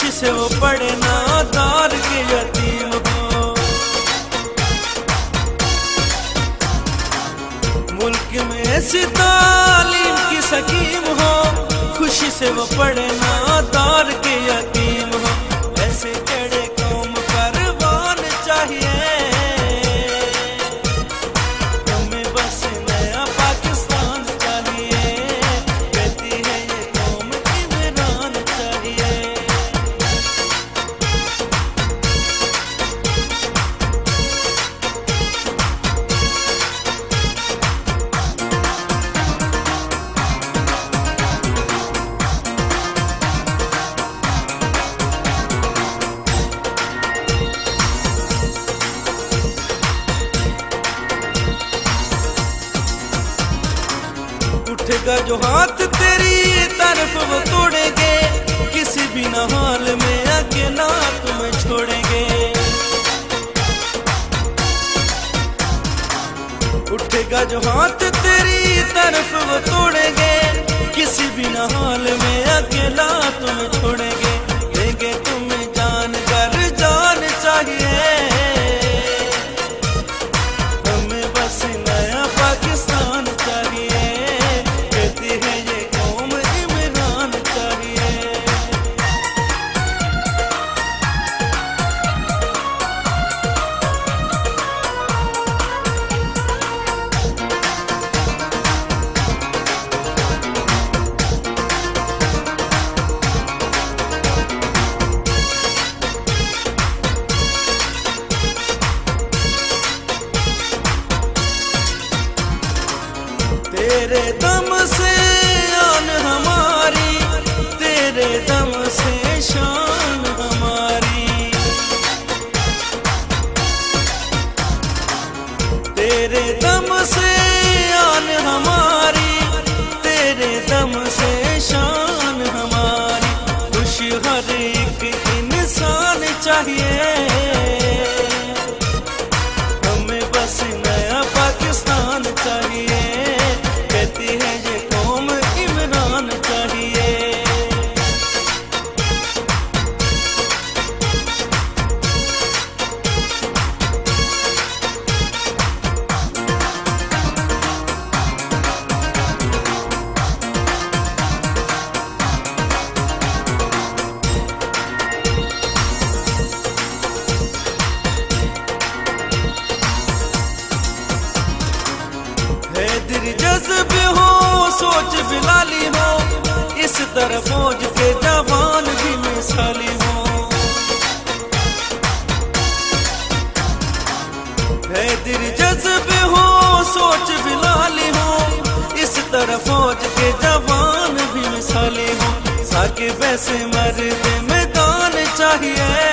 खुशी से वो पड़े ना दार के यतीम हो। मुल्क में ऐसी तालीम की स्कीम हो, खुशी से वो पड़े ना दार के यतीम हो। ऐसे केड़े कौम परवान चाहिए, हमें बस नया पाकिस्तान चाहिए। कहती है ये कौम इमरान चाहिए। उठेगा जो हाथ तेरी तरफ वो तोड़ेंगे, किसी भी न हाल में अकेला तुम्हें छोड़ेंगे। उठेगा जो हाथ तेरी तरफ वो तोड़ेंगे, किसी भी न हाल में अकेला तुम्हें छोड़ेंगे। लेंगे तुम्हें जान कर जान चाहिए, हमें बस नया पाकिस्तान चाहिए। है ये कौम इमरान चाहिए। तेरे दम से आन हमारी, तेरे दम से शान हमारी। तेरे दम से आन हमारी, तेरे दम से शान हमारी। खुशी हर एक इंसान चाहिए, हमें बस नया पाकिस्तान चाहिए। कहती है ये कौम इमरान चाहिए। दिल जज्बे हो, सोच बिलाली हो, इस तरह फौज के जवान भी मिसाली हो। है दिल जज्बे हो, सोच बिलाली हो, इस तरह फौज के जवान भी मिसाली हो। साके वैसे मर्द मैदान चाहिए,